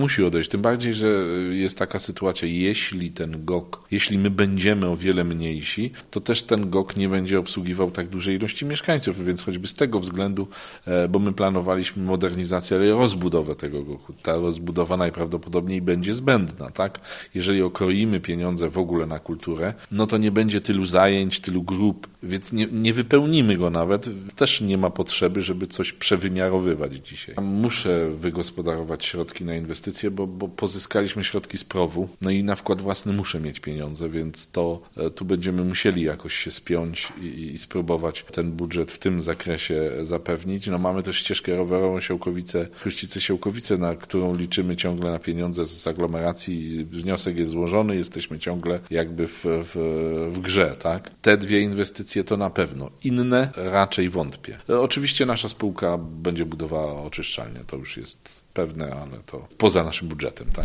Musi odejść, tym bardziej, że jest taka sytuacja, jeśli my będziemy o wiele mniejsi, to też ten GOK nie będzie obsługiwał tak dużej ilości mieszkańców, więc choćby z tego względu, bo my planowaliśmy modernizację, ale i rozbudowę tego GOK-u. Ta rozbudowa najprawdopodobniej będzie zbędna, tak? Jeżeli okroimy pieniądze w ogóle na kulturę, no to nie będzie tylu zajęć, tylu grup, więc nie wypełnimy go nawet. Też nie ma potrzeby, żeby coś przewymiarowywać dzisiaj. Muszę wygospodarować środki na inwestycje, bo pozyskaliśmy środki z PROW-u, no i na wkład własny muszę mieć pieniądze, więc tu będziemy musieli jakoś się spiąć i spróbować ten budżet w tym zakresie zapewnić. No mamy też ścieżkę rowerową Chruścice-Siełkowice, na którą liczymy ciągle na pieniądze z aglomeracji. Wniosek jest złożony, jesteśmy ciągle jakby w grze, tak? Te dwie inwestycje to na pewno. Inne raczej wątpię. Oczywiście nasza spółka będzie budowała oczyszczalnię, to już jest pewne, ale to poza naszym budżetem, tak.